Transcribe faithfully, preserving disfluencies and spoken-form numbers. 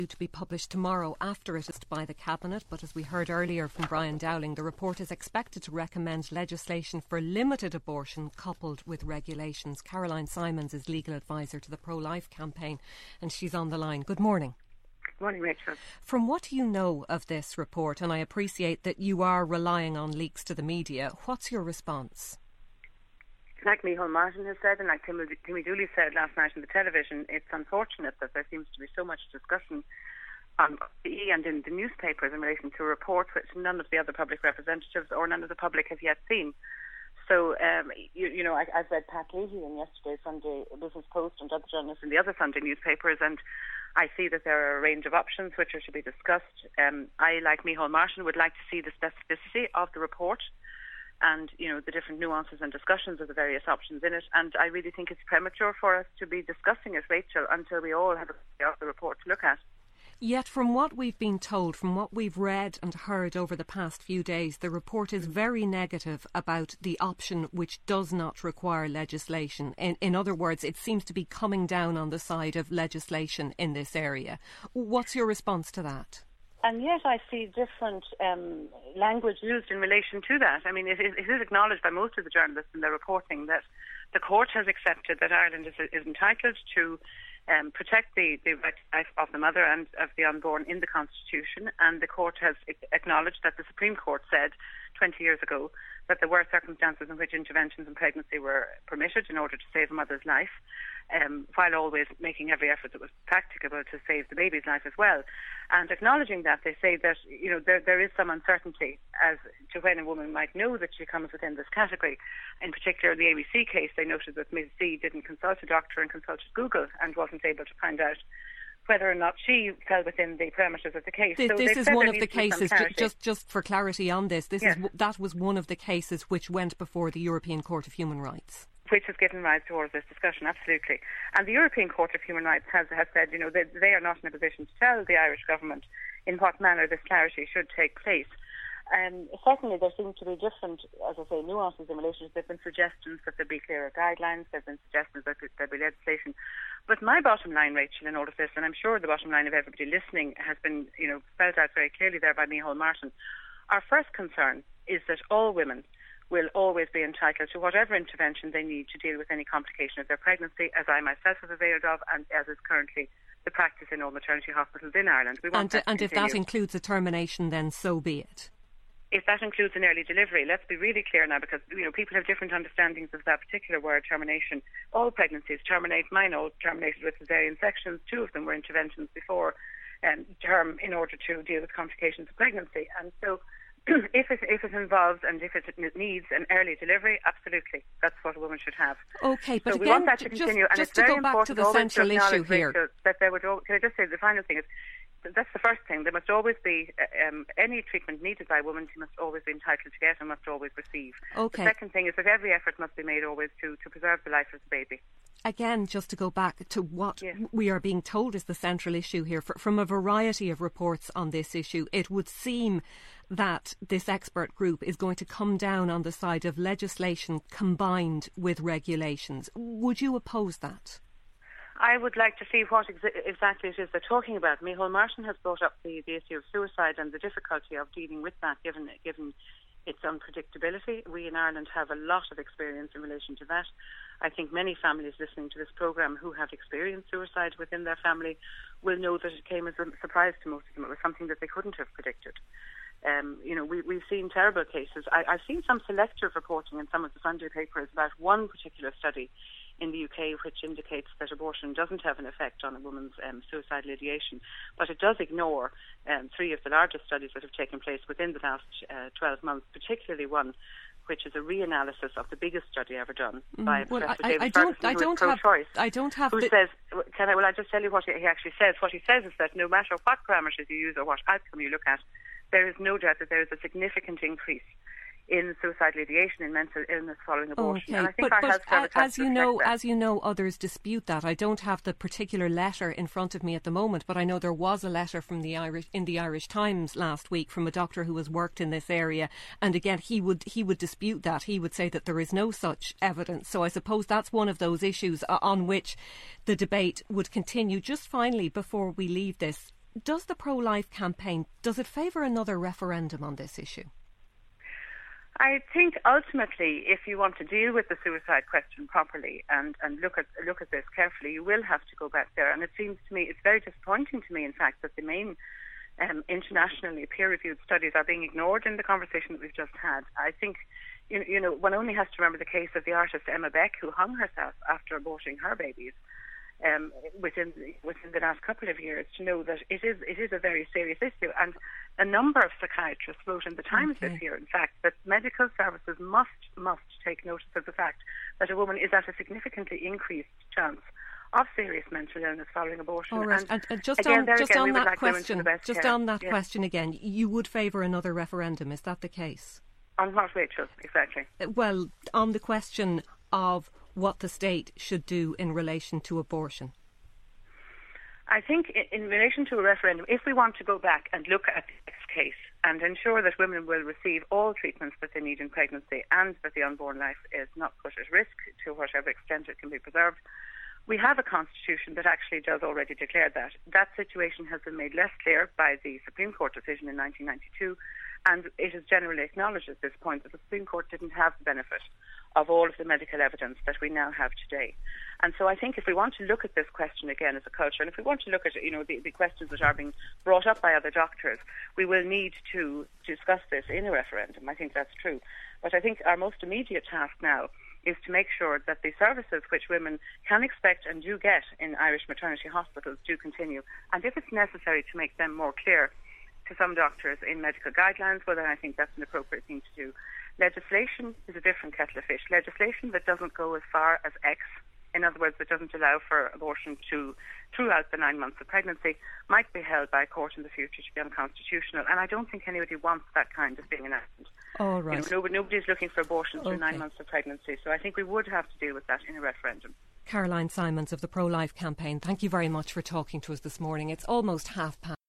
to be published tomorrow after it is by the Cabinet, but as we heard earlier from Brian Dowling, the report is expected to recommend legislation for limited abortion coupled with regulations. Caroline Simons is legal advisor to the Pro-Life campaign and she's on the line. Good morning. Good morning, Rachel. From what you know of this report, and I appreciate that you are relying on leaks to the media, what's your response? Like Micheál Martin has said, and like Timmy, Timmy Dooley said last night on the television, it's unfortunate that there seems to be so much discussion on T V and in the newspapers in relation to a report which none of the other public representatives or none of the public have yet seen. So, um, you, you know, I, I've read Pat Leahy in yesterday's Sunday Business Post and other journalists in the other Sunday newspapers, and I see that there are a range of options which are to be discussed. Um, I, like Micheál Martin, would like to see the specificity of the report and, you know, the different nuances and discussions of the various options in it. And I really think it's premature for us to be discussing it, Rachel, until we all have a copy of the report to look at. Yet from what we've been told, from what we've read and heard over the past few days, the report is very negative about the option which does not require legislation. In, in other words, it seems to be coming down on the side of legislation in this area. What's your response to that? And yet I see different um, language used in relation to that. I mean, it, it is acknowledged by most of the journalists in their reporting that the court has accepted that Ireland is, is entitled to um, protect the, the right life of the mother and of the unborn in the Constitution, and the court has acknowledged that the Supreme Court said twenty years ago that there were circumstances in which interventions in pregnancy were permitted in order to save a mother's life, um, while always making every effort that was practicable to save the baby's life as well. And acknowledging that, they say that, you know, there, there is some uncertainty as to when a woman might know that she comes within this category. In particular, the A B C case, they noted that Miz C didn't consult a doctor and consulted Google and wasn't able to find out whether or not she fell within the parameters of the case. This, so this is one of the cases, ju- just just for clarity on this, this yes. is that was one of the cases which went before the European Court of Human Rights. Which has given rise to all of this discussion, absolutely. And the European Court of Human Rights has, has said, you know, that they are not in a position to tell the Irish government in what manner this clarity should take place. Um, certainly there seem to be different, as I say, nuances in relation to. There have been suggestions that there be clearer guidelines, there have been suggestions that there be legislation. But my bottom line, Rachel, in all of this, and I'm sure the bottom line of everybody listening has been, you know, spelled out very clearly there by Micheál Martin. Our first concern is that all women will always be entitled to whatever intervention they need to deal with any complication of their pregnancy, as I myself have availed of, and as is currently the practice in all maternity hospitals in Ireland. We want and that and if that includes a termination, then so be it. If that includes an early delivery, let's be really clear now, because, you know, people have different understandings of that particular word, termination. All pregnancies terminate. Mine all terminated with cesarean sections. Two of them were interventions before um, term in order to deal with complications of pregnancy. And so if it, if it involves and if it needs an early delivery, absolutely, that's what a woman should have. Okay, but so we again, want that to continue. just, and just it's to very go back to important the central to issue here. Rachel, that there would, can I just say the final thing is, that's the first thing. There must always be um, any treatment needed by a woman. She must always be entitled to get and must always receive. Okay. The second thing is that every effort must be made always to, to preserve the life of the baby. Again, just to go back to what yes. we are being told is the central issue here, for, from a variety of reports on this issue, it would seem that this expert group is going to come down on the side of legislation combined with regulations. Would you oppose that? I would like to see what ex- exactly it is they're talking about. Micheál Martin has brought up the, the issue of suicide and the difficulty of dealing with that, given given its unpredictability. We in Ireland have a lot of experience in relation to that. I think many families listening to this programme who have experienced suicide within their family will know that it came as a surprise to most of them. It was something that they couldn't have predicted. Um, you know, we, we've seen terrible cases. I, I've seen some selective reporting in some of the Sunday papers about one particular study in the U K which indicates that abortion doesn't have an effect on a woman's um, suicidal ideation, but it does ignore um, three of the largest studies that have taken place within the last uh, twelve months, particularly one which is a reanalysis of the biggest study ever done mm. by well, Professor I, David I don't, Ferguson, I don't who is pro-choice. Have, I don't have. Who the... says? Can I? Well, I just tell you what he actually says. What he says is that no matter what parameters you use or what outcome you look at, there is no doubt that there is a significant increase in suicidal ideation, in mental illness following abortion. Okay. And I think but, our but health service as you know, that. as you know, others dispute that. I don't have the particular letter in front of me at the moment, but I know there was a letter from the Irish in the Irish Times last week from a doctor who has worked in this area, and again, he would he would dispute that. He would say that there is no such evidence. So I suppose that's one of those issues on which the debate would continue. Just finally, before we leave this, Does the pro-life campaign, does it favour another referendum on this issue? I think ultimately, if you want to deal with the suicide question properly and, and look at look at this carefully, you will have to go back there. And it seems to me, it's very disappointing to me, in fact, that the main um, internationally peer-reviewed studies are being ignored in the conversation that we've just had. I think, you, you know, one only has to remember the case of the artist Emma Beck, who hung herself after aborting her babies. Um, within within the last couple of years, to know that it is it is a very serious issue, and a number of psychiatrists wrote in the Times okay. this year, in fact, that medical services must must take notice of the fact that a woman is at a significantly increased chance of serious mental illness following abortion. All right. and, and, and just again, on just again, on that like question, just care. on that yeah. question again, you would favour another referendum? Is that the case? On what, Rachel? Exactly. Well, on the question of what the state should do in relation to abortion? I think in, in relation to a referendum, if we want to go back and look at the next case and ensure that women will receive all treatments that they need in pregnancy and that the unborn life is not put at risk to whatever extent it can be preserved, we have a constitution that actually does already declare that. That situation has been made less clear by the Supreme Court decision in nineteen ninety-two, and it is generally acknowledged at this point that the Supreme Court didn't have the benefit of all of the medical evidence that we now have today. And so I think if we want to look at this question again as a culture, and if we want to look at, you know, the, the questions that are being brought up by other doctors, we will need to discuss this in a referendum. I think that's true. But I think our most immediate task now is to make sure that the services which women can expect and do get in Irish maternity hospitals do continue. And if it's necessary to make them more clear to some doctors in medical guidelines, well, then I think that's an appropriate thing to do. Legislation is a different kettle of fish. Legislation that doesn't go as far as X, in other words, that doesn't allow for abortion to throughout the nine months of pregnancy, might be held by a court in the future to be unconstitutional. And I don't think anybody wants that kind of thing enacted. All right. You know, nobody, nobody's looking for abortion through okay. nine months of pregnancy. So I think we would have to deal with that in a referendum. Caroline Simons of the Pro-Life Campaign, thank you very much for talking to us this morning. It's almost half past.